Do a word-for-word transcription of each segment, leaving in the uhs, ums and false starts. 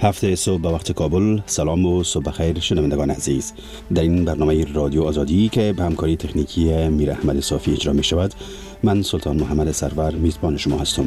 هفته صبح به وقت کابل. سلام و صبح بخیر شنوندگان عزیز. در این برنامه رادیو آزادی که به همکاری تکنیکی میر احمد صافی اجرا می شود، من سلطان محمد سرور میزبان شما هستم.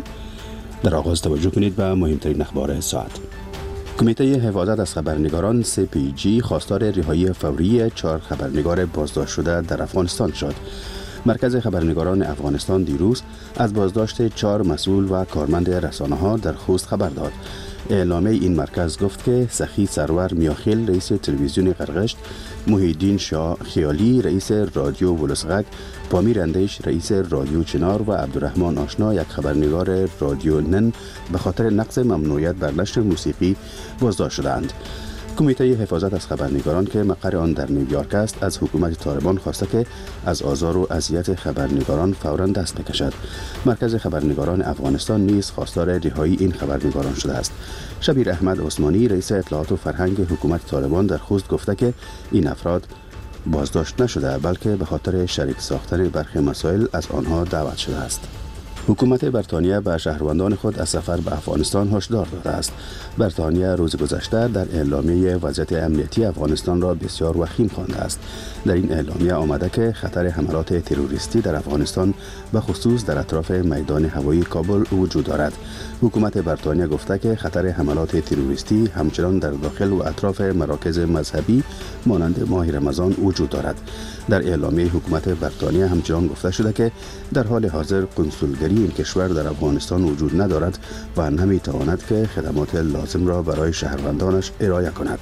در آغاز توجه کنید به مهمترین اخبار ساعت. کمیته حفاظت از خبرنگاران سی پی جی خواستار رهایی فوری چهار خبرنگار بازداشت شده در افغانستان شد. مرکز خبرنگاران افغانستان دیروز از بازداشت چهار مسئول و کارمند رسانه ها در خوست خبر داد. اعلامیه این مرکز گفت که سخی سرور میاخیل رئیس تلویزیون قرقشت، محیدین شاه خیالی رئیس رادیو ولسغک، پامیر اندیش رئیس رادیو چنار و عبدالرحمن آشنا یک خبرنگار رادیو نن به خاطر نقض ممنوعیت بر نشر موسیقی بازداشت شدند. کمیته حفاظت از خبرنگاران که مقر آن در نیویورک است از حکومت طالبان خواسته که از آزار و اذیت خبرنگاران فوراً دست بکشد. مرکز خبرنگاران افغانستان نیز خواستار رهایی این خبرنگاران شده است. شبیر احمد عثمانی رئیس اطلاعات و فرهنگ حکومت طالبان در خوست گفته که این افراد بازداشت نشده بلکه به خاطر شریک ساختن برخی مسائل از آنها دعوت شده است. حکومت بریتانیا به شهروندان خود از سفر به افغانستان هشدار داده است. بریتانیا روز گذشته در اعلامیه وضعیت امنیتی افغانستان را بسیار وخیم خوانده است. در این اعلامیه آمده که خطر حملات تروریستی در افغانستان به خصوص در اطراف میدان هوایی کابل وجود دارد. حکومت بریتانیا گفته که خطر حملات تروریستی همچنان در داخل و اطراف مراکز مذهبی مانند ماه رمضان وجود دارد. در اعلامیه حکومت بریتانیا همچنان گفته شده که در حال حاضر قنسولگری این کشور در افغانستان وجود ندارد و نمیتواند که خدمات لازم را برای شهروندانش ارائه کند.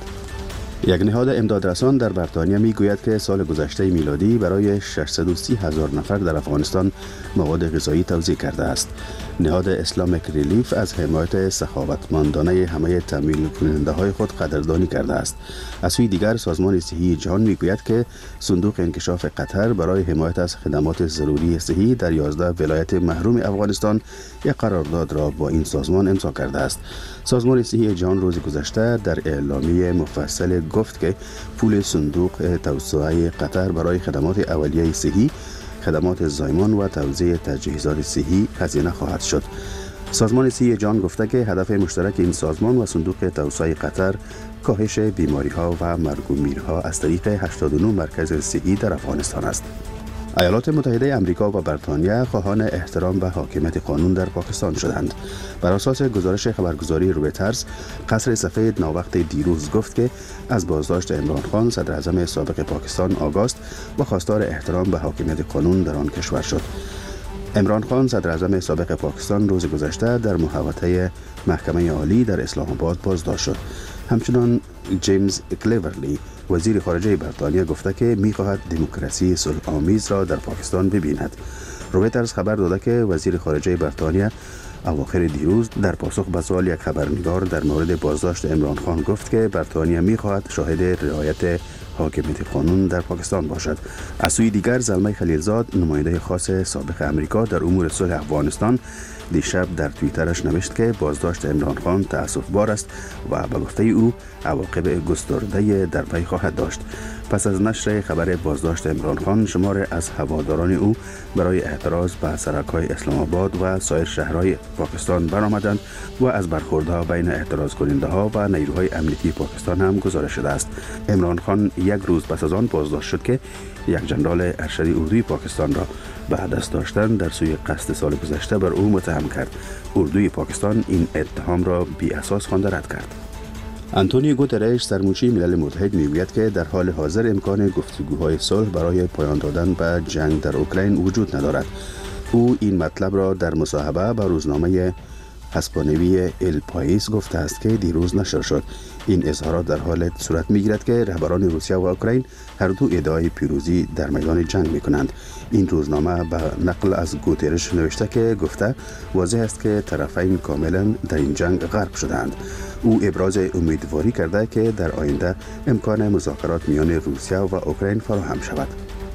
یک نهاد امدادرسان در بریتانیا میگوید که سال گذشته میلادی برای ششصد و سی هزار نفر در افغانستان مواد غذایی توزیع کرده است. نهاد اسلامیک ریلیف از حمایت سخاوتمندانه همه تامین کننده های خود قدردانی کرده است. از سوی دیگر سازمان صحی جهان میگوید که صندوق انکشاف قطر برای حمایت از خدمات ضروری صحی در یازده ولایت محروم افغانستان یک قرارداد را با این سازمان امضا کرده است. سازمان صحی جهان روز گذشته در اعلامیه مفصل گفت که پول صندوق توسعه قطر برای خدمات اولیه صحی، خدمات زایمان و توزیع تجهیزات صحی هزینه خواهد شد. سازمان صحی جهان گفته که هدف مشترک این سازمان و صندوق توسعه قطر کاهش بیماری ها و مرگ و میرها از طریق هشتاد و نه مرکز صحی در افغانستان است. ایالات متحده آمریکا و بریتانیا خواهان احترام به حاکمیت قانون در پاکستان شدند. بر اساس گزارش خبرگزاری رویترز، قصر سفید ناوقت دیروز گفت که از بازداشت عمران خان صدر اعظم سابق پاکستان آگاه است و خواستار احترام به حاکمیت قانون در آن کشور شد. عمران خان صدر اعظم سابق پاکستان روز گذشته در محوطه محکمه عالی در اسلام آباد بازداشت شد. همچنان جیمز کلیورلی وزیر خارجه بریتانیا گفته که می‌خواهد دموکراسی صلح آمیز را در پاکستان ببیند. رویترز خبر داده که وزیر خارجه بریتانیا اواخر دیروز در پاسخ به سوال یک خبرنگار در مورد بازداشت عمران خان گفت که بریتانیا می‌خواهد شاهد رعایت حاکمیت قانون در پاکستان باشد. از سوی دیگر زلمه خلیلزاد نماینده خاص سابق امریکا در امور صلح افغانستان دیشب در توییترش نوشت که بازداشت عمران خان تأسف‌بار است و به گفته او عواقب گسترده در پی خواهد داشت. پس از نشر خبر بازداشت عمران خان، شمار از هواداران او برای اعتراض به سرک‌های اسلام آباد و سایر شهرهای پاکستان برآمدند و از برخوردها بین اعتراض کننده‌ها و نیروهای امنیتی پاکستان هم گزارش شده است. عمران خان یک روز پس از آن بازداشت شد که یک جنرال ارشد اردوی پاکستان را به دست داشتن در سوی قصد سال گذشته بر او متهم کرد. اردوی پاکستان این اتهام را بی اساس خوانده رد کرد. آنتونیو گوترش سرمنشی ملل متحد میگوید که در حال حاضر امکان گفتگوهای صلح برای پایان دادن به جنگ در اوکراین وجود ندارد. او این مطلب را در مصاحبه با روزنامه اسپانیایی ال پایس گفته است که دیروز نشر شد. این اظهارات در حال صورت میگیرد که رهبران روسیه و اوکراین هر دو ادعای پیروزی در میدان جنگ میکنند. این روزنامه به نقل از گوترش نوشته که گفته واضح است که طرفین کاملا در این جنگ غرق شدند. او ابراز امیدواری کرده که در آینده امکان مذاکرات میان روسیه و اوکراین فراهم شود.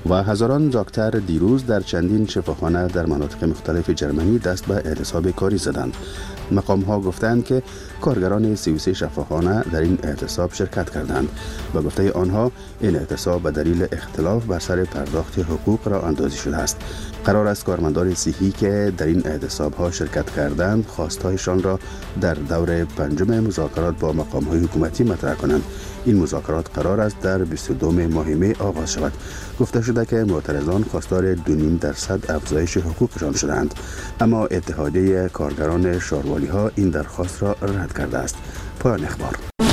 و هزاران دکتر دیروز در چندین شفاخانه در مناطق مختلف جرمنی دست به اعتصاب کاری زدند. مقام ها گفتند که کارگران سی و سه شفاخانه در این اعتصاب شرکت کردند و گفته آنها این اعتصاب به دلیل اختلاف بر سر پرداخت حقوق را اندازی شده است. قرار است کارمندان صحی که در این اعتصاب ها شرکت کردند خواستهایشان را در دور پنجم مذاکرات با مقام های حکومتی مطرح کنند. این مذاکرات قرار است در بیست و دو ماه می آغاز شود. گفته شده که معترضان خواستار دو و نیم درصد افزایش حقوقشان شدند، اما اتحادیه کارگران شاروالی ها این درخواست را رد کرده است. پایان اخبار.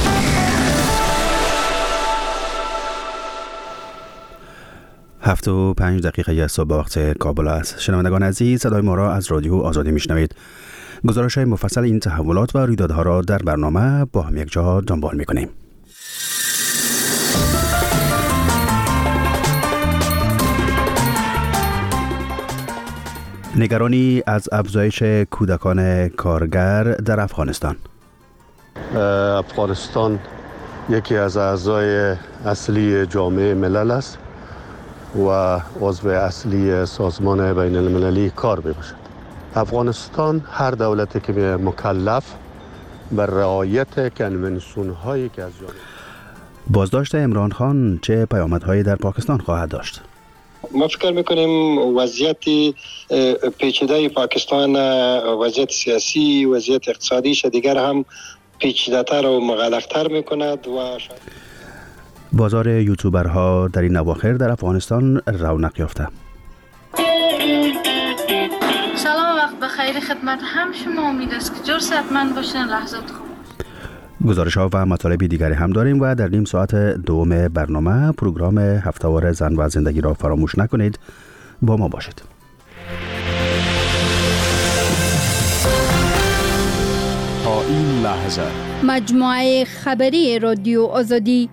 هفت و پنج دقیقه از صبح وقت کابل است. شنوندگان عزیز، صدای ما را از رادیو آزادی میشنوید. گزارش های مفصل این تحولات و رویدادها را در برنامه با هم یک جا دنبال میکنیم. نگرانی از افزایش کودکان کارگر در افغانستان. افغانستان یکی از اعضای اصلی جامعه ملل است و عضو اصلی سازمان بین المللی کار میباشد. افغانستان هر دولتی که مکلف بر رعایت کنونسیون هایی که از جانب بازداشت عمران خان چه پیامدهایی در پاکستان خواهد داشت؟ ما فکر میکنیم وضعیت پیچیده پاکستان، وضعیت سیاسی، وضعیت اقتصادیش دیگر هم پیچیده‌تر و مغلق‌تر میکند و بازار یوتیوبرها در این اواخر در افغانستان رونق یافته. سلام، وقت بخیر خدمت هم شما. امید است که جور صحتمند باشین، لحظات خوب. گزارش ها و مطالب دیگری هم داریم و در نیم ساعت دوم برنامه پروگرام هفته‌وار زن و زندگی را فراموش نکنید. با ما باشید. تا این لحظه مجموعه خبری رادیو آزادی.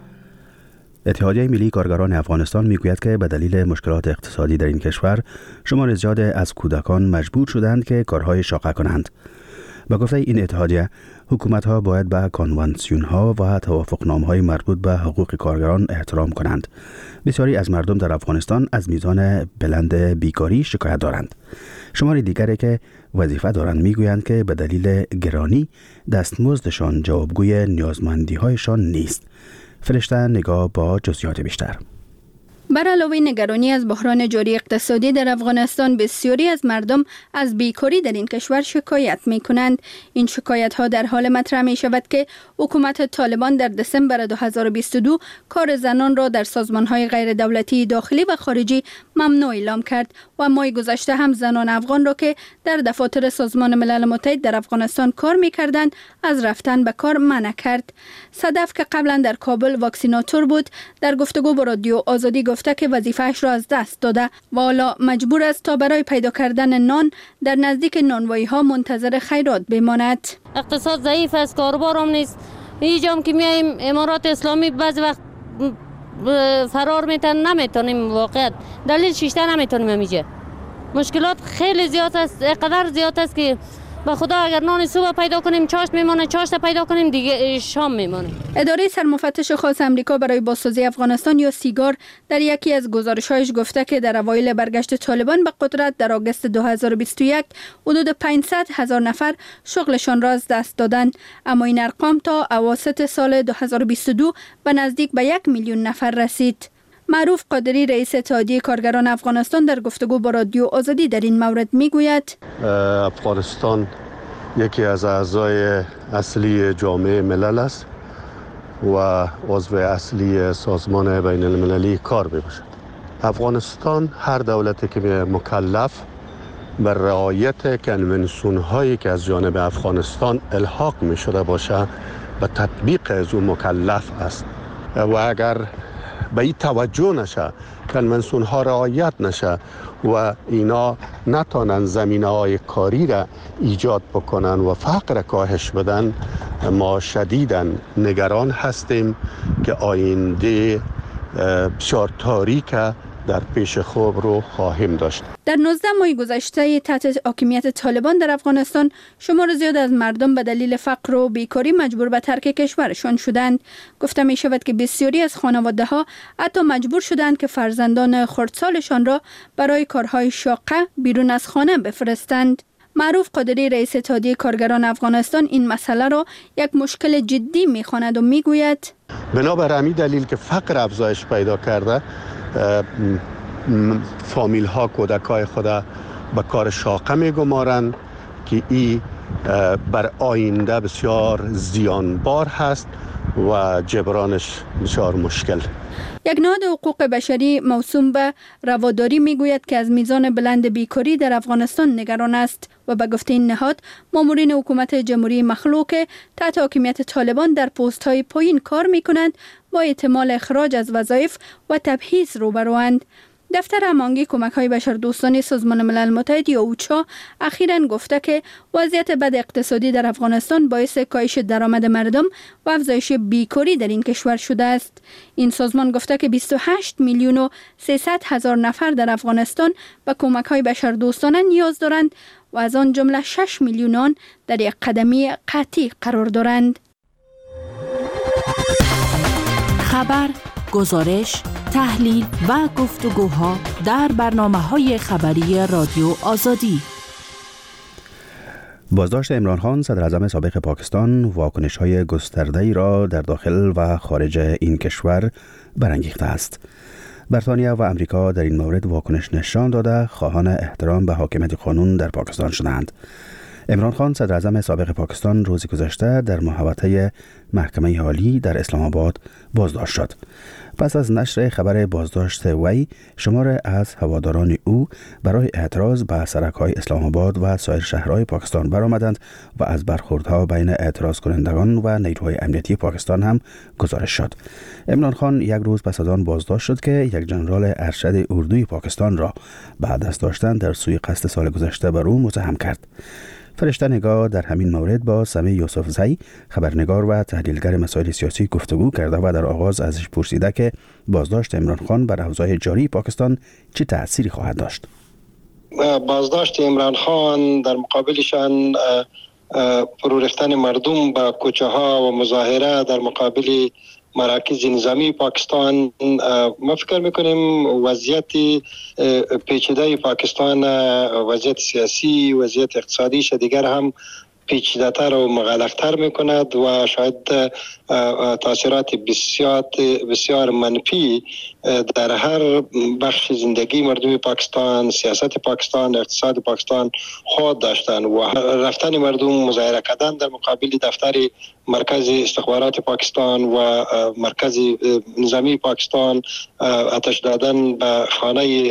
اتحادیه ملی کارگران افغانستان میگوید که به دلیل مشکلات اقتصادی در این کشور شمار زیاد از کودکان مجبور شدند که کارهای شاقه کنند. با گفته این اتحادیه، حکومت‌ها باید به کنوانسیون‌ها و توافقنامه‌های مربوط به حقوق کارگران احترام کنند. بسیاری از مردم در افغانستان از میزان بلند بیکاری شکایت دارند. شمار دیگری که وظیفه دارند میگویند که به دلیل گرانی دستمزدشان جوابگوی نیازمندی‌هایشان نیست. فرشته نگاه با جزئیات بیشتر. بر علاوه نگرانی از بحران جاری اقتصادی در افغانستان، بسیاری از مردم از بیکاری در این کشور شکایت می کنند. این شکایت ها در حال مطرح می شود که حکومت طالبان در دسامبر دو هزار و بیست و دو کار زنان را در سازمان های غیر دولتی داخلی و خارجی ممنوع اعلام کرد و ماه گذشته هم زنان افغان را که در دفاتر سازمان ملل متحد در افغانستان کار می کردند از رفتن به کار منع کرد. صدف که قبلا در کابل واکسیناتور بود، در گفتگو با رادیو آزادی گفته که وظیفه‌اش را از دست داده و حالا مجبور است تا برای پیدا کردن نان در نزدیک نانوایی‌ها منتظر خیرات بماند. اقتصاد ضعیف است، کاروبار هم نیست. اینجا که میایم امارات اسلامی بعضی وقت فرار میتن نمیتونیم، واقعا دلیل شیشته نمیتونیم. اینجا مشکلات خیلی زیاد است، اینقدر زیاد است که به خدا اگر نان صبح پیدا کنیم چاشت میمونه، چاشت پیدا کنیم دیگه شام میمونه. اداره سرمفتش خاص امریکا برای بازسازی افغانستان یا سیگار در یکی از گزارش‌هایش گفته که در اوایل برگشت طالبان به قدرت در آگوست دو هزار و بیست و یک حدود پانصد هزار نفر شغلشان را از دست دادند، اما این ارقام تا اواسط سال دو هزار و بیست و دو به نزدیک به یک میلیون نفر رسید. معروف قادری رئیس اتحادیه کارگران افغانستان در گفتگو با رادیو آزادی در این مورد میگوید افغانستان یکی از اعضای اصلی جامعه ملل است و عضو اصلی سازمان بین المللی کار میباشد. افغانستان هر دولتی که مکلف بر رعایت کنونسیون هایی که از جانب افغانستان الحاق می شده باشه به تطبیق از اون مکلف است و اگر به این توجه نشه، کنونسیون ها رعایت نشه و اینا نتانن زمینه های کاری را ایجاد بکنن و فقر کاهش بدن، ما شدیداً نگران هستیم که آینده بسیار تاریک در پیش خوب رو خواهیم داشت. در نوزده ماه گذشته تحت حاکمیت طالبان در افغانستان شمار زیاد از مردم به دلیل فقر و بیکاری مجبور به ترک کشورشان شدند. گفته می شود که بسیاری از خانواده ها حتی مجبور شدند که فرزندان خردسالشان را برای کارهای شاقه بیرون از خانه بفرستند. معروف قادری رئیس اتحادیه کارگران افغانستان این مسئله را یک مشکل جدی می خواند و می گوید بنابر همین دلیل که فقر افزایش پیدا کرده، فامیل ها کودک های خود به کار شاقه می گمارند که این بر آینده بسیار زیانبار هست و جبرانش بسیار مشکل. یک نهاد حقوق بشری موسوم به رواداری میگوید که از میزان بلند بیکاری در افغانستان نگران است و به گفته این نهاد مامورین حکومت جمهوری مخلوع تحت حاکمیت طالبان در پست های پایین کار میکنند با احتمال اخراج از وظایف و تبعیض روبروند. دفتر هماهنگی کمک‌های بشردوستانه سازمان ملل متحد یا اوچا اخیراً گفته که وضعیت بد اقتصادی در افغانستان باعث کاهش درآمد مردم و افزایش بیکاری در این کشور شده است. این سازمان گفته که بیست و هشت میلیون و سیصد هزار نفر در افغانستان به کمک‌های بشردوستانه نیاز دارند و از آن جمله شش میلیون آن در یک قدمی قطعی قرار دارند. خبر، گزارش، تحلیل و گفتگوها در برنامه‌های خبری رادیو آزادی. بازداشت عمران خان صدر اعظم سابق پاکستان واکنش‌های گسترده‌ای را در داخل و خارج این کشور برانگیخته است. بریتانیا و امریکا در این مورد واکنش نشان داده خواهان احترام به حاکمیت قانون در پاکستان شدند. عمران خان صدر اعظم سابق پاکستان روز گذشته در محوطه محکمه عالی در اسلام آباد بازداشت شد. پس از نشر خبر بازداشت وی، شمار از هواداران او برای اعتراض به سرک‌های اسلام آباد و سایر شهرهای پاکستان برآمدند و از برخوردها بین اعتراض کنندگان و نیروهای امنیتی پاکستان هم گزارش شد. عمران خان یک روز پس از آن بازداشت شد که یک جنرال ارشد اردوی پاکستان را بعد از داشتن در سوی قصد سال گذشته بر او متهم کرد. فرشته نگاه در همین مورد با سمی یوسف زی، خبرنگار و تحلیلگر مسائل سیاسی گفتگو کرده و در آغاز ازش پرسیده که بازداشت عمران خان بر اوضاع جاری پاکستان چه تأثیری خواهد داشت. بازداشت عمران خان در مقابلشان فرو رفتن مردم به کوچه ها و مظاهره در مقابل مراکز نظامی پاکستان، ما فکر میکنیم وضعیت پیچیده پاکستان، وضعیت سیاسی، وضعیت اقتصادیش دیگر هم پیچیده‌تر و مغلق‌تر میکند و شاید تاثیرات بسیار بسیار منفی در هر بخش زندگی مردم پاکستان، سیاست پاکستان، اقتصاد پاکستان خود داشتن و رفتن مردم مظاهره کردن در مقابل دفتر مرکز استخبارات پاکستان و مرکز نظامی پاکستان، آتش دادن به خانه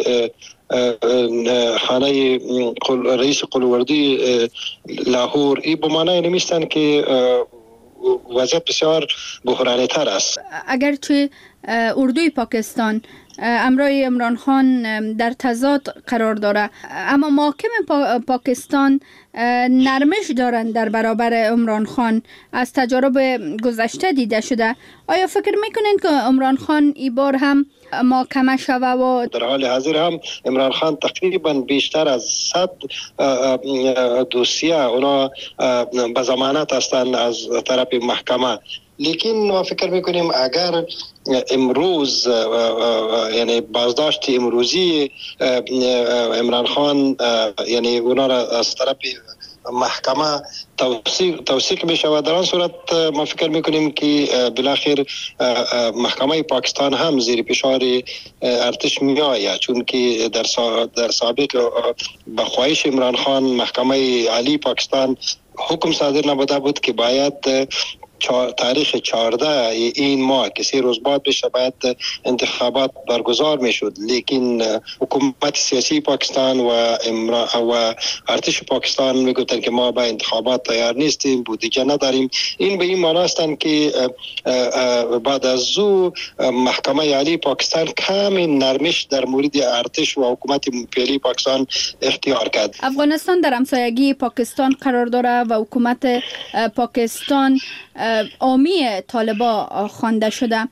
خانه رئیس قلووردی لاهور، این به معنای نمیستن که وضعیت بسیار بحرانی تر است. اگرچه اردوی پاکستان امرای عمران خان در تضاد قرار داره، اما محاکم پا پاکستان نرمش دارند در برابر عمران خان. از تجارب گذشته دیده شده. آیا فکر میکنین که عمران خان این بار هم محاکمه شوه؟ و در حال حاضر هم عمران خان تقریبا بیشتر از صد دوسیه اونا به ضمانت هستند از طرف محکمه، لیکن ما فکر میکنیم اگر امروز یعنی بازداشت امروزی عمران خان یعنی اونا را از طرف محکمه توثیق توثیق بشه، در آن صورت ما فکر میکنیم که بالاخره محکمه پاکستان هم زیر فشار ارتش می آید، چون که در در سابق به خواهش عمران خان محکمه عالی پاکستان حکم صادر نبوده بود که باید تاریخ چهارده این ماه که سه روز بعد بشه باید انتخابات برگزار میشد، لیکن حکومت سیاسی پاکستان و و ارتش پاکستان میگفتن که ما به انتخابات تیار نیستیم، بودجه نداریم. این به این معنی است که بعد از او محکمه عالی پاکستان کمی نرمش در مورد ارتش و حکومت فعلی پاکستان اختیار کرد. افغانستان در همسایگی پاکستان قرار داره و حکومت پاکستان حامی طالبان خوانده شده.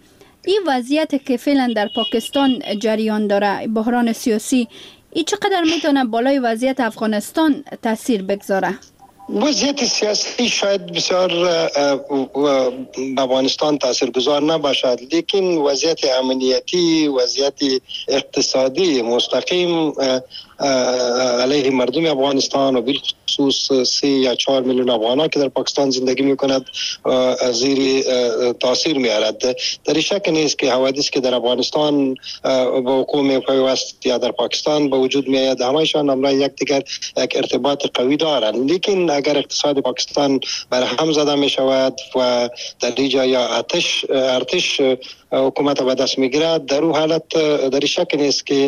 این وضعیت که فعلا در پاکستان جریان داره، بحران سیاسی، این چقدر میتونه بالای وضعیت افغانستان تاثیر بگذاره؟ وضعیت سیاسی شاید بسیار به افغانستان تاثیرگذار نباشد، لیکن وضعیت امنیتی، وضعیت اقتصادی مستقیم علیه مردم افغانستان و بالخصوص سه یا چهار میلیون افغانان که در پاکستان زندگی میکند زیر تاثیر میارد. در شک نیست که حوادث که در افغانستان با حکومت پیوست یا در پاکستان به وجود میآید همایشان همراه یکدیگر یک ارتباط قوی دارند، لیکن اگر اقتصاد پاکستان بر هم زده می شود و در اینجا یا آتش ارتش حکومت به دست میگیرد، در اون حالت در شک نیست که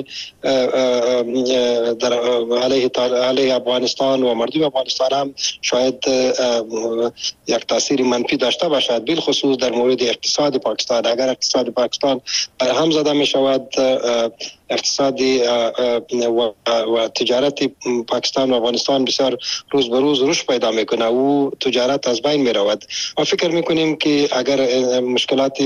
در علیه علیه افغانستان و مردم افغانستان هم شاید یک تاثیر منفی داشته باشد، بالخصوص در مورد اقتصاد پاکستان. اگر اقتصاد پاکستان بر هم زده می شود، اقتصادی و, و تجارت پاکستان و افغانستان بسیار روز به روز رشد پیدا میکنه و تجارت از بین می رود. ما فکر میکنیم که اگر مشکلات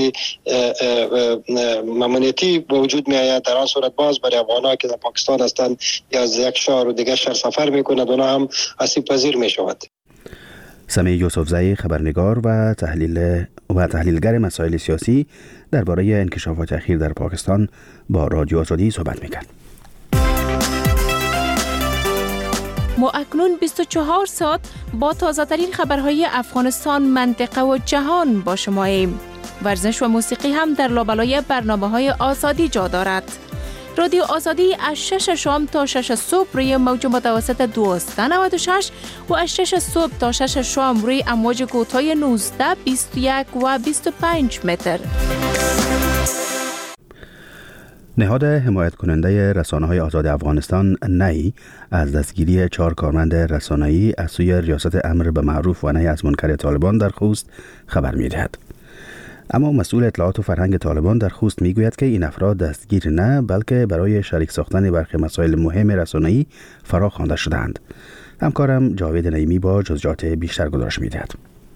امنیتی به وجود می آید، در آن صورت باز برای افغانان که در پاکستان هستند یا از یک شهر و دیگر شهر سفر میکنند اونا هم آسیب پذیر می شود. سمیع یوسفزئی خبرنگار و تحلیل و تحلیلگر مسائل سیاسی درباره انکشافات اخیر در پاکستان با رادیو آزادی صحبت می‌کرد. ما اکنون بیست و چهار ساعت با تازه‌ترین خبرهای افغانستان، منطقه و جهان با شماییم. ورزش و موسیقی هم در لابلای برنامه‌های آزادی جا دارد. رادیو آزادی از شش شام تا شش صبح روی موج متوسط دویست و نود و شش و از شش صبح تا شش شام روی امواج کوتاه نوزده، بیست و یک و بیست و پنج متر. نهاد حمایت کننده رسانه‌های آزاد افغانستان نی از دستگیری چهار کارمند رسانه‌ای از سوی ریاست امر به معروف و نهی از منکر طالبان در خوست خبر می‌دهد. اما مسئول اطلاعات و فرهنگ طالبان در خوست میگوید که این افراد دستگیر نه، بلکه برای شریک ساختن برخی مسائل مهم رسانه‌ای فرا خوانده شدند. همکارم جاوید نعیمی با جزئیات بیشتر گزارش می‌دهد.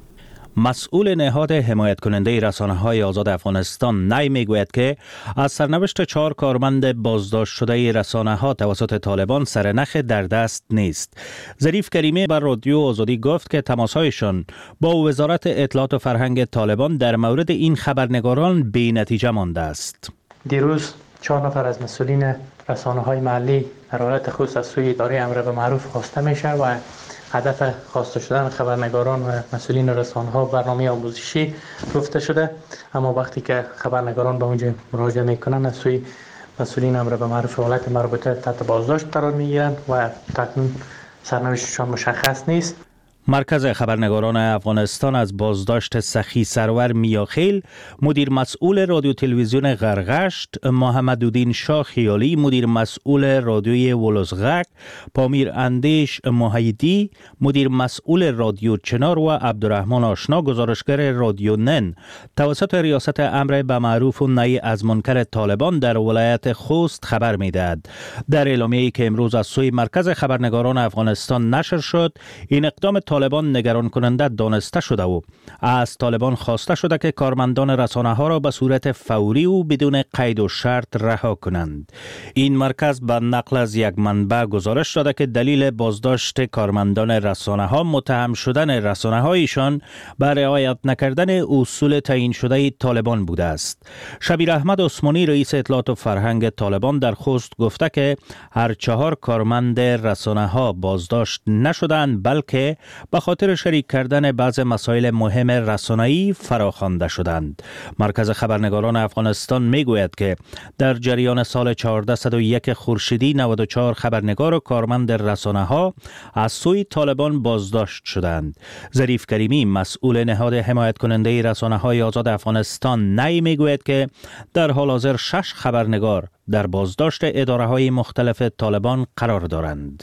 مسئول نهاد حمایت کننده رسانه‌های آزاد افغانستان نی میگوید که از سرنوشت چهار کارمند بازداشت شده رسانه‌ها توسط طالبان سرنخ در دست نیست. ظریف کریمی بر رادیو آزادی گفت که تماس‌هایشان با وزارت اطلاعات و فرهنگ طالبان در مورد این خبرنگاران بی نتیجه مانده است. دیروز چهار نفر از مسئولین رسانه‌های محلی در ولایت خوست از سوی اداره امر به معروف خواسته میشه و هدف خواسته شدن خبرنگاران و مسئولین رسانه‌ها برنامه آموزشی گفته شده، اما وقتی که خبرنگاران به اونجا مراجعه میکنن از سوی مسئولین امر به معروف ولایت مربوطه تحت بازداشت قرار میگیرن و تکنون سرنوشتشان مشخص نیست. مرکز خبرنگاران افغانستان از بازداشت سخی سرور میاخیل، مدیر مسئول رادیو تلویزیون غرغشت، محمدالدین شاه خیالی، مدیر مسئول رادیوی ولوزغک، پامیر اندیش محیدی، مدیر مسئول رادیو چنار و عبدالرحمن آشنا، گزارشگر رادیو نن، توسط ریاست امر به معروف و نهی از منکر طالبان در ولایت خوست خبر میدهد. در اعلامیه‌ای که امروز از سوی مرکز خبرنگاران افغانستان نشر شد، این اقدام طالبان نگران کننده دانسته شده و از طالبان خواسته شده که کارمندان رسانه ها را به صورت فوری و بدون قید و شرط رها کنند. این مرکز به نقل از یک منبع گزارش داده که دلیل بازداشت کارمندان رسانه ها متهم شدن رسانه هایشان به رعایت نکردن اصول تعیین شده طالبان بوده است. شبیر احمد عثمانی رئیس اطلاعات و فرهنگ طالبان در خوست گفته که هر چهار کارمند رسانه ها بازداشت نشدند، بلکه به خاطر شریک کردن بعض مسائل مهم رسانه‌ای فراخوانده شدند. مرکز خبرنگاران افغانستان میگوید که در جریان سال چهارصد و یک خورشیدی نود و چهار خبرنگار و کارمند رسانه‌ها از سوی طالبان بازداشت شدند. ظریف کریمی مسئول نهاد حمایت کننده رسانه‌های آزاد افغانستان نی میگوید که در حال حاضر شش خبرنگار در بازداشت اداره‌های مختلف طالبان قرار دارند.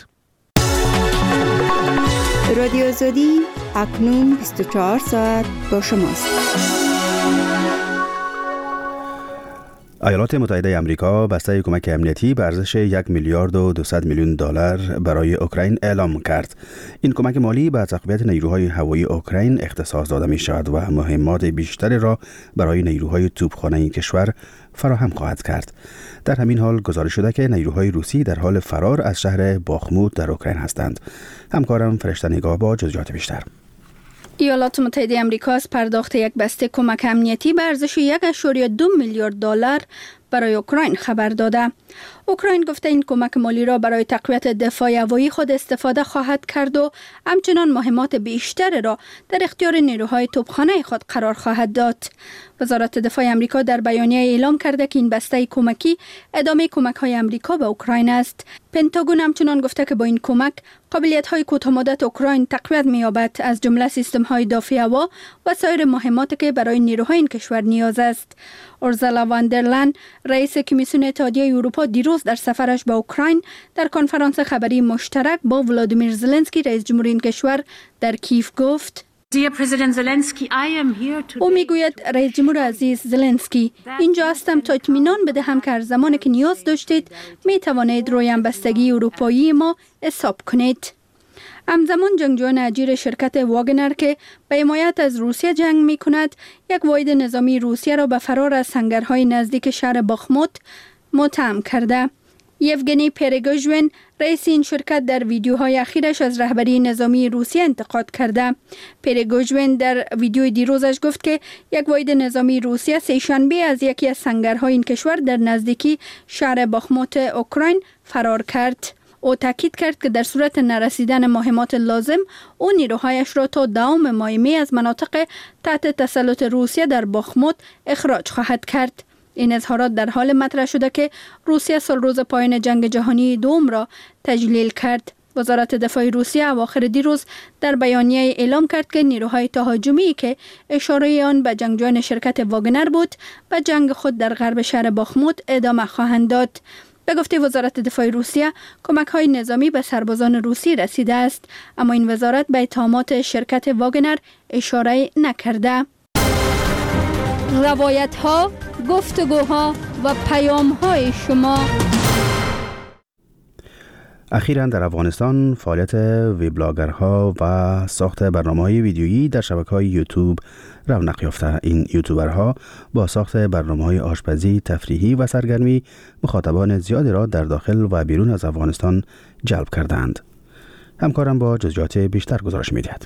رادیو آزادی اکنون بیست و چهار ساعت با شماست. ایالات متحده آمریکا بسته کمک امنیتی به ارزش یک میلیارد و دویست میلیون دلار برای اوکراین اعلام کرد. این کمک مالی به تقویت نیروهای هوایی اوکراین اختصاص داده می شود و مهمات بیشتری را برای نیروهای توپخانه این کشور فراهم خواهد کرد. در همین حال گزارش شده که نیروهای روسی در حال فرار از شهر باخموت در اوکراین هستند. همکارم فرشته نگاه با جزئیات بیشتر. ایالات متحده آمریکا از پرداخت یک بسته کمک امنیتی به ارزش یک ممیز دو میلیارد دلار برای اوکراین خبر داده. اوکراین گفته این کمک مالی را برای تقویت دفاع هوایی خود استفاده خواهد کرد و همچنان مهمات بیشتر را در اختیار نیروهای توپخانه خود قرار خواهد داد. وزارت دفاع آمریکا در بیانیه اعلام کرده که این بسته کمکی ادامه کمک‌های آمریکا به اوکراین است. پنتاگون همچنان گفته که با این کمک قابلیت‌های کوتاه‌مدت اوکراین تقویت می‌یابد، از جمله سیستم‌های دفاعی هوا و سایر مهماتی که برای نیروهای این کشور نیاز است. اورزالا واندرلن، رئیس کمیسیون اتحادیه اروپا، دیروز در سفرش به اوکراین در کنفرانس خبری مشترک با ولادیمیر زلنسکی رئیس جمهور این کشور در کیف گفت: او میگوید رئیس جمهور عزیز زلنسکی، اینجا هستم تا اطمینان بدهم که هر زمانی که نیاز داشتید می توانید روی همبستگی اروپایی ما حساب کنید. همزمان جنگجویان اجیر شرکت واگنر که به حمایت از روسیه جنگ می کند، یک واحد نظامی روسیه را به فرار از سنگرهای نزدیک شهر باخموت متهم کرده. یوگنی پریگوژین، رئیس این شرکت، در ویدیوهای اخیرش از رهبری نظامی روسیه انتقاد کرده. پریگوژین در ویدیوی دیروزش گفت که یک واحد نظامی روسیه سه‌شنبه از یکی از سنگرهای این کشور در نزدیکی شهر باخموت اوکراین فرار کرد. او تاکید کرد که در صورت نرسیدن مهمات لازم، او نیروهایش را تا دوم ماه می از مناطق تحت تسلط روسیه در باخموت اخراج خواهد کرد. این اظهارات در حال مطرح شده که روسیه سال روز پایان جنگ جهانی دوم را تجلیل کرد. وزارت دفاع روسیه اواخر دیروز در بیانیه اعلام کرد که نیروهای تهاجمی که اشاره آن به جنگجویان شرکت واگنر بود، به جنگ خود در غرب شهر باخموت ادامه خواهند داد. به گفته وزارت دفاع روسیه، کمک‌های نظامی به سربازان روسی رسیده است، اما این وزارت به اتهامات شرکت واگنر اشاره نکرده. روایت‌ها، گفتگوها و پیام‌های شما. اخیراً در افغانستان فعالیت وبلاگرها و ساخت برنامه‌های ویدیویی در شبکه‌های یوتیوب رونق یافته. این یوتیوبرها با ساخت برنامه‌های آشپزی، تفریحی و سرگرمی مخاطبان زیادی را در داخل و بیرون از افغانستان جلب کردند. همکارم با جزئیات بیشتر گزارش می‌دهد.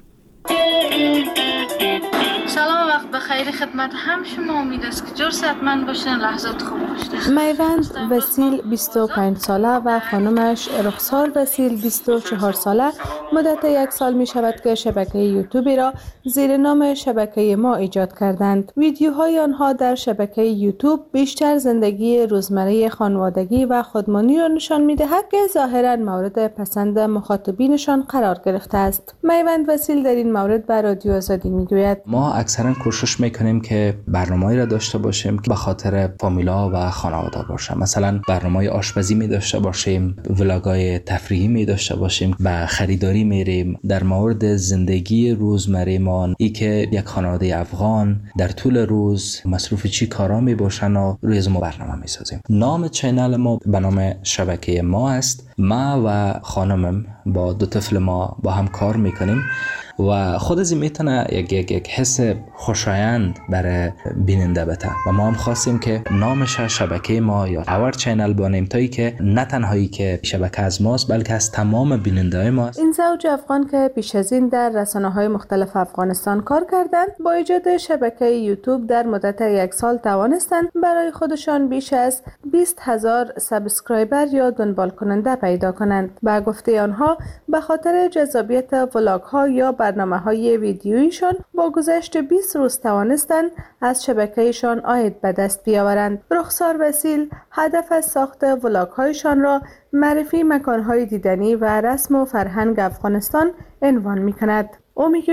سلام، وقت بخیر خدمت هم شما. امید است که جور صحتمند باشین، لحظات خوب داشته. میوند وسیل بیست و پنج ساله و خانمش رخسار وسیل بیست و چهار ساله مدت یک سال می شود که شبکه یوتیوبی را زیر نام شبکه ما ایجاد کردند. ویدیوهای آنها در شبکه یوتیوب بیشتر زندگی روزمره خانوادگی و خودمانی را نشان می دهد که ظاهرا مورد پسند مخاطبینشان قرار گرفته است. میوند وسیل در این مورد به رادیو آزادی می گوید: ما اکثرا کوشش میکنیم که برنامه‌ای را داشته باشیم که به خاطر فامیلا و خانواده باشه. مثلا برنامه‌های آشپزی می داشته باشیم، ولاگ‌های تفریحی می داشته باشیم، به خریداری میریم. در مورد زندگی روزمره ما، ای که یک خانواده افغان در طول روز مصروف چی کارا می باشن و روی از ما برنامه می سازیم. نام چینل ما به نام شبکه ما است. ما و خانمم با دو طفل ما با هم کار میکنیم و خود از این میتونه یک یک یک حس خوشایند برای بیننده بده و ما هم خواستیم که نامش شبکه ما یا اور چینل بانیم، تایی که نه تنهایی که شبکه از ماست بلکه از تمام بیننده های ماست. این زوج افغان که پیش از این در رسانه‌های مختلف افغانستان کار کردند، با ایجاد شبکه یوتیوب در مدت یک سال توانستند برای خودشان بیش از بیست هزار سابسکرایبر یا دنبال کننده پیدا کنند. با گفته آنها به خاطر جذابیت ولاگ ها یا برنامه‌های ویدیوییشان با گذشت بیست روز توانستند از شبکه‌شان عاید به دست بیاورند. رخسار وسیل هدف از ساخت ولاگ‌هایشان را معرفی مکان‌های دیدنی و رسم و فرهنگ افغانستان عنوان می‌کند. او می‌گوید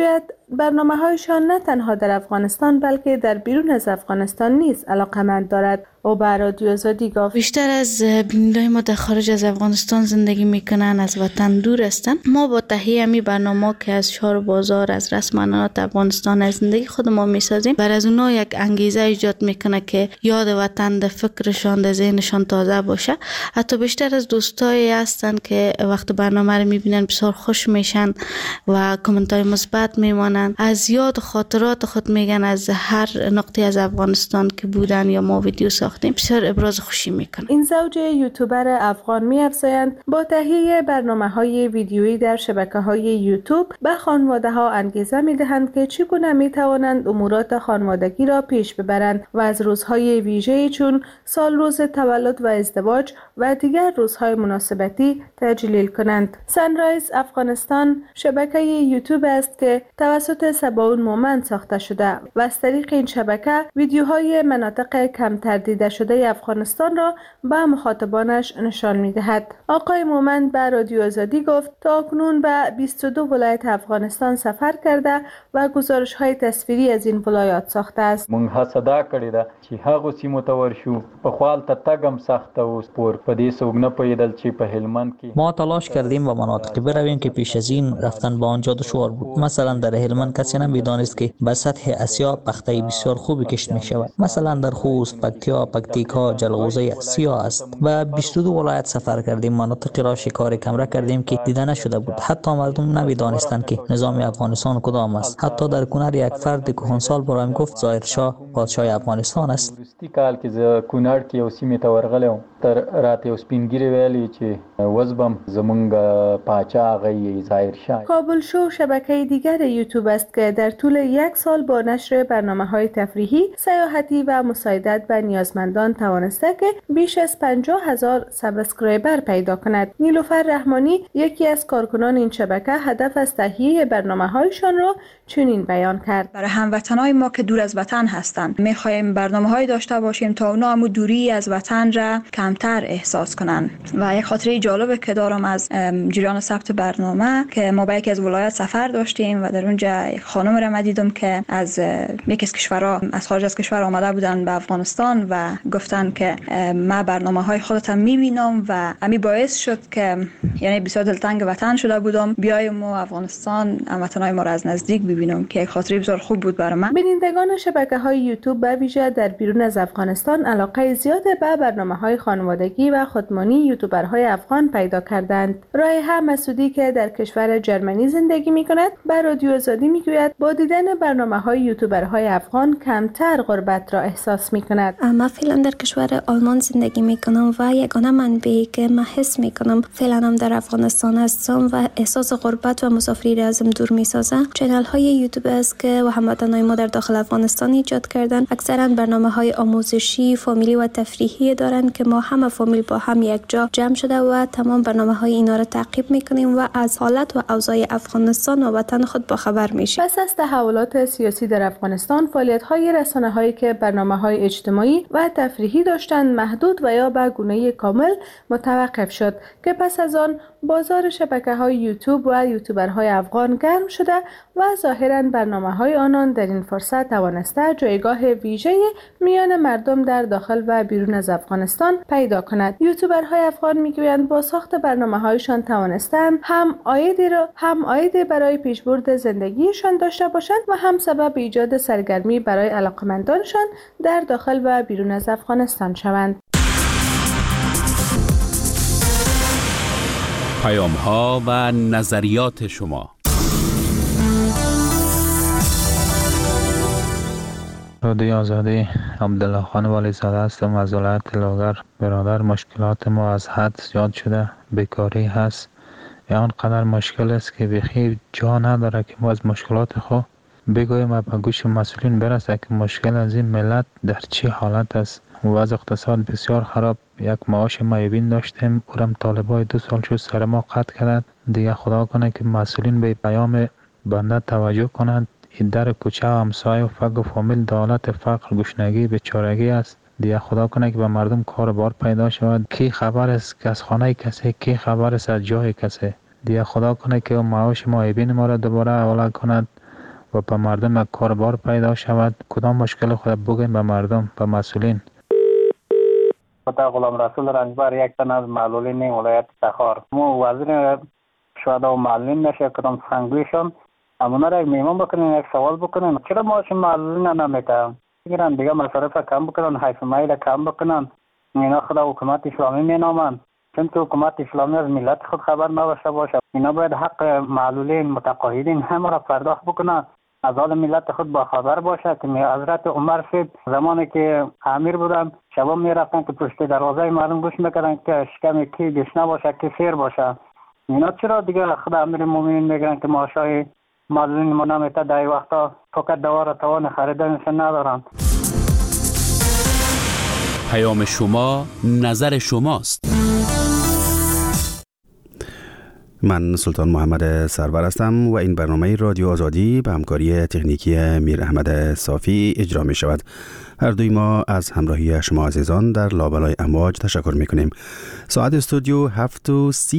برنامه‌هایشان نه تنها در افغانستان بلکه در بیرون از افغانستان نیز علاقه‌مند دارد. او به رادیو آزادی گفت بیشتر از بینندگان ما در خارج از افغانستان زندگی میکنن، از وطن دور هستند. ما با تهیه امی برنامه که از شهر بازار، از رسمانات افغانستان، از زندگی خود ما میسازیم، بر از اونها یک انگیزه ایجاد میکنه که یاد وطن در فکرشان، در ذهنشان تازه باشه. حتی بیشتر از دوستایی هستند که وقت برنامه رو میبینن بسیار خوش میشن و کامنت های مثبت میمانند، از یاد و خاطرات خود میگن از هر نقطه از افغانستان که بودن یا ما ویدیو ساختیم، بسیار ابراز خوشی میکنن. این زوج یوتیوبر افغان می‌افزایند با تهیه برنامه‌های ویدیویی در شبکه‌های یوتیوب به خانواده‌ها انگیزه می‌دهند که چگونه می‌توانند امورات خانوادگی را پیش ببرند و از روزهای ویژه‌ای چون سال روز تولد و ازدواج و دیگر روزهای مناسبتی تجلیل کنند. سنرایز افغانستان شبکه یوتیوب است که توسط سباون مومند ساخته شده و از طریق این شبکه ویدیوهای مناطق کمتر دیده شده افغانستان را به مخاطبانش نشان می‌دهد. آقای مومند به رادیو آزادی گفت تا اکنون به بیست و دو ولایت افغانستان سفر کرده و گزارش‌های تصویری از این ولایات ساخته است. مونږ هڅه دا کړې ده چې هغه سیمو ته ورشو په خپل ته تګم سخته او سپور په دې څوک نه پوهېدل چې په هلمند کې ما تلاش کردیم و مناطقی برویم که پیش از این رفتن به آنجا دشوار بود. مثلا در هلمند کسی نمی‌دانست که به سطح اسیا پخته بسیار خوبی کشت می‌شود. مثلا در خوست، پکتیا، پکتیکا، جلغوزه سیاه است و بیست و دو ولایت سفر کردیم. مناطقی را شکار کمره کردیم که دیده نشده بود. حتی مردم نمی‌دانستند که نظام افغانستان کدام است. حتی در کنر یک فرد کهنسال برایم گفت ظاهرشاه پادشاه افغانستان است. کال کې ز کونړ کې یو سیمه ته ورغلم تر رات یو سپینګری ویلي چې وزبم زمونږ پاچا غي ظاهرشاه. کابل شو شبکه دیگر یوتیوب است که در طول یک سال با نشر برنامه‌های تفریحی، سیاحتی و مساعدت به نیازمندان توانسته که بیش از پنجاه هزار سابسکرایبر پیدا کند. نیلوفر رحمانی یکی از کارکنان این شبکه هدف از تهیه برنامه‌هایشان را چنین بیان کرد: برای هموطنان ما که دور از وطن هستند می‌خواهیم برنامه‌هایی داشته باشیم تا اونا هم دوری از وطن را کمتر احساس کنند. و یک خاطره جالبه که دارم از جریان ثبت برنامه که ما به یکی از ولایت سفر داشتیم و در اونجا یک خانم را دیدم که از یکی از کشورها از خارج از کشور آمده بودن به افغانستان و گفتن که ما برنامه‌های خودتم می‌بینم و همین باعث شد که یعنی بسیار دلتنگ وطن شده بودم بیایم و افغانستان هموطنای ما را از نزدیک ببینم که یک خاطره بسیار خوب بود برای من. بینندگان شبکه‌های یوتیوب به ویژه در بیرون از افغانستان علاقه زیاد به برنامه‌های خانوادگی و خودمانی یوتیوبرهای افغان پیدا کردند. رایحه مسعودی که در کشور جرمنی زندگی می‌کند به رادیو آزادی می‌گوید با دیدن برنامه‌های یوتیوبرهای افغان کمتر غربت را احساس می‌کند. من فعلا در کشور آلمان زندگی می‌کنم و یگانه منبعی که من حس می‌کنم فعلا هم در افغانستان هستم و احساس غربت و مسافری را ازم دور می‌سازه. چنل‌های یوتیوب است که و هموطنان ما در داخل افغانستان ایجاد کردن. اکثرا برنامه‌های آموزشی، فامیلی و تفریحی دارند که ما همه فامیل با هم یک جا جمع شده و تمام برنامه‌های اینا را تعقیب می‌کنیم و از حالت و اوضاع افغانستان و وطن خود باخبر میشیم. پس از تحولات سیاسی در افغانستان، فعالیت‌های رسانه‌هایی که برنامه‌های اجتماعی و تفریحی داشتند محدود و یا به گونه کامل متوقف شد که پس از آن بازار شبکه‌های یوتیوب و یوتیوبرهای افغان گرم شده و ظاهراً برنامه‌های آنان در این فرصت توانسته جایگاه ویژه‌ای میان مردم در داخل و بیرون از افغانستان پیدا کند. یوتیوبرهای افغان میگویند با ساخت برنامه‌هایشان توانستند هم عایدی را هم عایدی برای پیشبرد زندگیشان داشته باشند و هم سبب ایجاد سرگرمی برای علاقمندانشان در داخل و بیرون از افغانستان شوند. پیام‌ها و نظریات شما. رادیو آزادی، عبدالله خان والی زاده هستم از ولایت لاغر. برادر، مشکلات ما از حد زیاد شده، بیکاری هست، یا آنقدر مشکل است که بخیر جا نداره که ما از مشکلات خود بگویم و به گوش مسئولین برسه که مشکل از این ملت در چه حالت است. وضع اقتصاد بسیار خراب. یک معاش معیوبین داشتیم، اورم طالبای دو سال شد سر ما قطع کردند. دیگه خدا کنه که مسئولین به پیام بنده توجه کنند. این در کوچه و همسایه و فق و فامیل دولت فقر، گشنگی، بیچارگی است. دیگه خدا کنه که به مردم کار بار پیدا شود. کی خبر است که از خانه کسی، کی خبر است از جای کسی. دیگه خدا کنه که معاش معیوبین ما را دوباره حواله کند و به مردم کاربار پیدا شود. کدام مشکل خود بگیم به مردم، به مسئولین. خدا غلام رسول رنجبر، یک تن از معلولین ولایت تخار. ما وزیر شهدا و معلولین نشه کدام سخنگویشون امونا را میمون بکنین، یک سوال بکنین چرا معاش معلولین نمیتن بگیرن، دیگه مصارف کم بکنن، حیث مایل کم بکنن. اینا خدا حکومت اسلامی مینامن، چون که حکومت اسلامی از ملت خود خبر نداشته باشه. اینا باید حق معلولین متقاعدین همه را پرداخت بکنن، از حال ملت خود با خبر باشه. که حضرت عمر صاحب زمانی که امیر بودن شبا میرفتن که پشت دروازه مردم گوش میکردن که شکم کی گشنه باشه کی سیر باشه. اینا چرا دیگه خدا امیر المؤمنین میگن که معاشای معلولین ما نمیته، در وقتا فقط دوار توان خریدنش ندارن. پیام شما نظر شماست. من سلطان محمد سرور هستم و این برنامه رادیو آزادی به همکاری تکنیکی میر احمد صافی اجرا می شود. هر دوی ما از همراهی شما عزیزان در لابلای امواج تشکر می کنیم. ساعت استودیو هفت و سی